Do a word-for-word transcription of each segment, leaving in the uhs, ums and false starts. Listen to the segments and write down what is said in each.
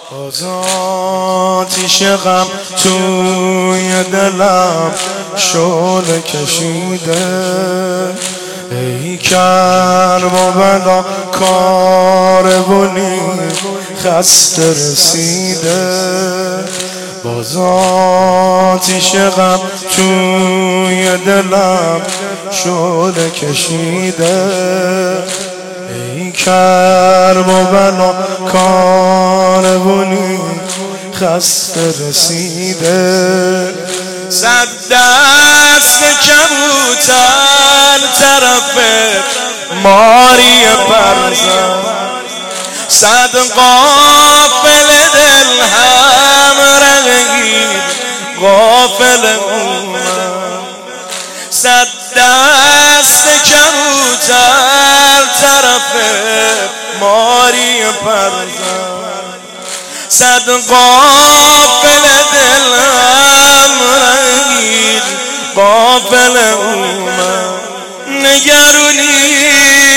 باز آتیش غم توی دلم شعله کشیده، ای کرب و بلا کاروانی خسته رسیده. باز آتیش غم توی دلم شعله کشیده، ای کرب و بلا کاروانی خسته رسیده. صد دست کبوتر طرف ماری پرزن، صد قافل دل هم رنگید قافل اومد. صد دست کبوتر طرف ماری پرزن، صد قافل دل هم رنگید قافل اومد. نگرونی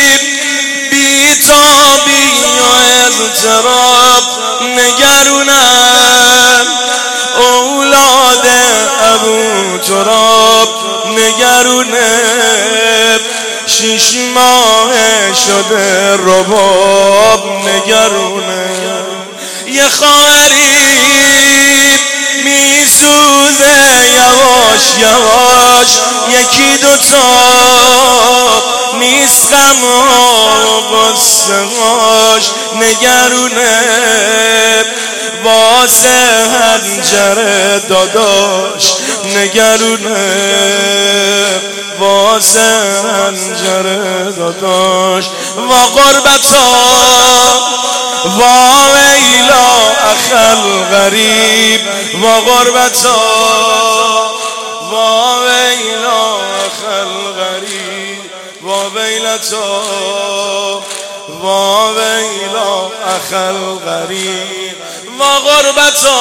بیتابی و اضطراب، نگرونن اولاد ابو تراب، نگرونه شش ماه شده رباب، نگرونه یه خواهری میسوزه یواش یواش، یکی دوتا نیست غم‌ها و غصه هاش، نگرونه واسه حنجره داداش، نگرونه واسه حنجره داداش. و غربتا و ویلا اخل غریب، و غربتا و ویلا اخل غریب، و ویلتا و ویلا اخل غریب، و غربتا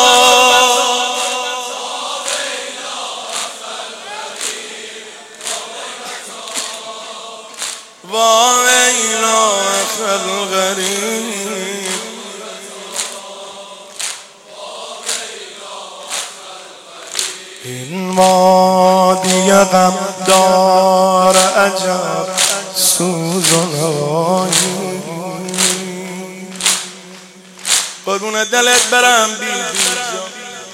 و ویلا اخل غریب. این وادی غم دار عجب سوز و نوایی، قربون دلت برم بیدی جان.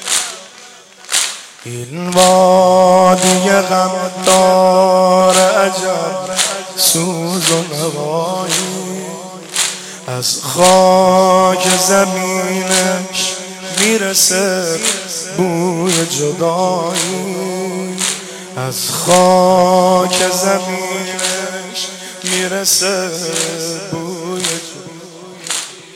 این وادی غم دار عجب سوز و نوایی، از خاک زمینش میرسه بوی جدایی، از خاک زمینش میرسه بوی جدایی.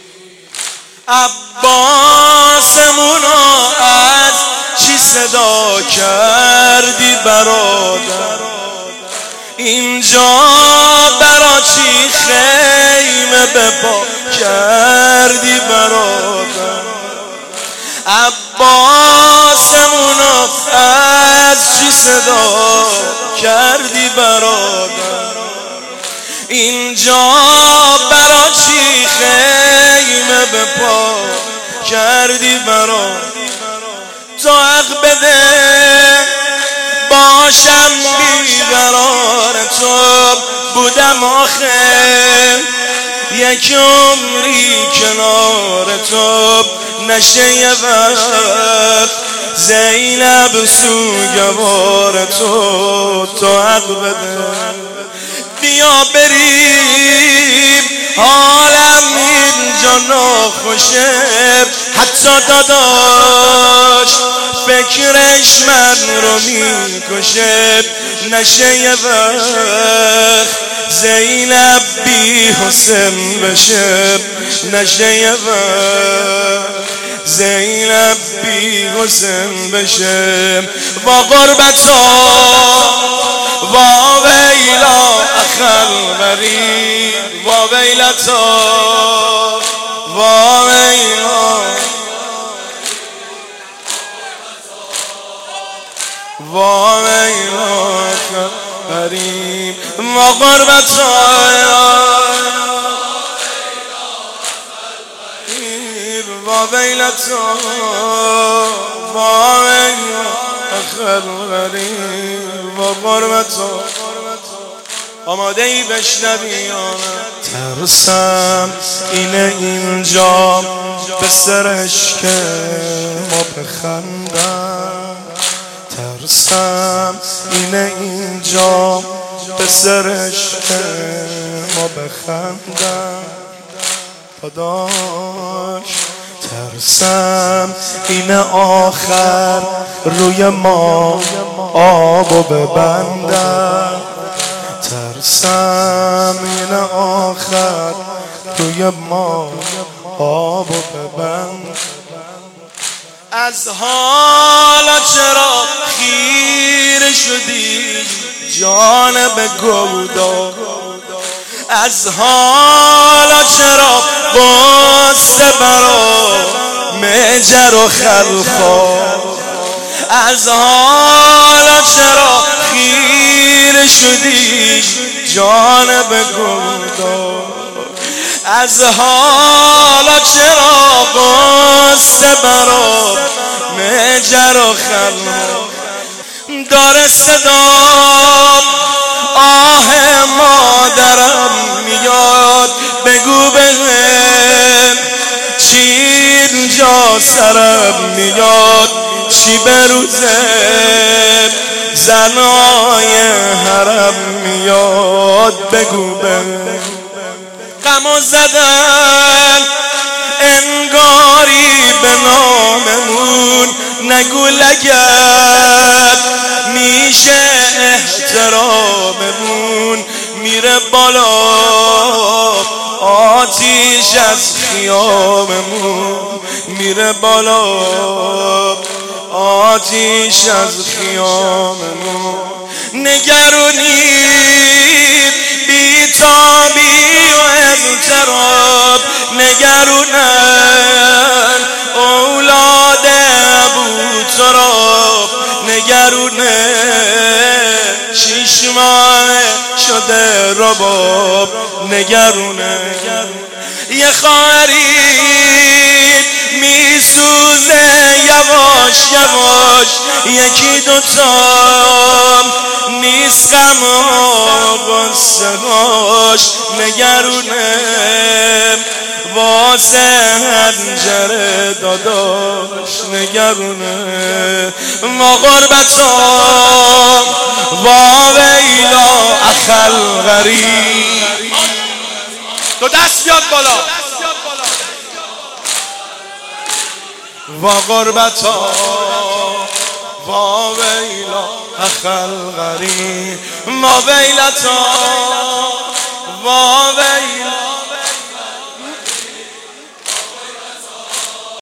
عباسمونو از چی صدا کردی برادر، اینجا برا چی خیمه بپا کردی برادر. عباسمونو از چی صدا کردی برادر، اینجا برا چی خیمه بپا کردی برادر. تو حق بده باشم بیقرار تو بودم آخر، یک عمری کنار تو نشه یه وقت زینب سوگوار تو. تو حق بده بیا بریم حالم اینجا ناخوشه، حتی داداش فکرش من رو میکشه. نشه یه وقت زینب بی حسن بشه، نشه یه وقت زینب بی حسن بشه. و غربتا و ویلا اخل غریب، و ویلتا و ویلا و ویلا اخل غریب، و غربتا و ویلتا و آخر غریب و غربتا. آماده ای بشنوی ترسم اینه اینجا به سرش که ما بخندم، ترسم اینه اینجا به سرش که ما بخندم داداش. ترسم اینه آخر روی ما آبو ببندم، ترسم اینه آخر روی ما آبو ببند. از حالا چرا خیره شدی جانب گودا، از حالا چرا بسته برا مجر و خلخا، از حالا چرا خیره شدی جانب گودا، از حالا چرا بسته برا مجر و خلخا. داره صدام آه مادرم میاد، بگو بهم چی اینجا سرم میاد، چی بروزم زنای حرم میاد، بگو بهم. غمو زدن انگاری به ناممون، نگو لگد میشه احتراممون، میره بالا آتیش از خیاممون، میره بالا آتیش از خیاممون. نگرونی بیتابی و اضطراب نگرونن اولاد ابوتراب، نگرونه شیش ماه شده رباب، نگرونه یه خواهری میسوزه یواش یواش، یکی دوتا نیست غم و غصه هاش، نگرونه واسه هنجره داداش، نگرونه ما غربتا و ویلا اخل غریب. تو دست بیاد بالا. و غربتا و ویلا اخل غریب، ما ویلتا و ویلا